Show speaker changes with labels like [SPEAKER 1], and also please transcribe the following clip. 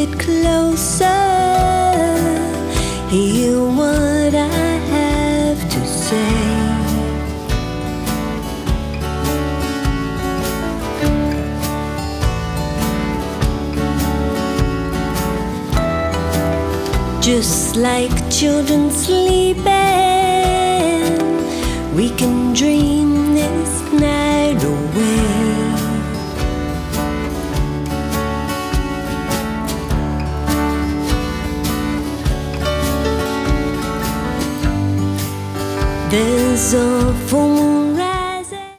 [SPEAKER 1] it closer, hear what I have to say. Just like children sleeping, we can dream this night away. There's a full moon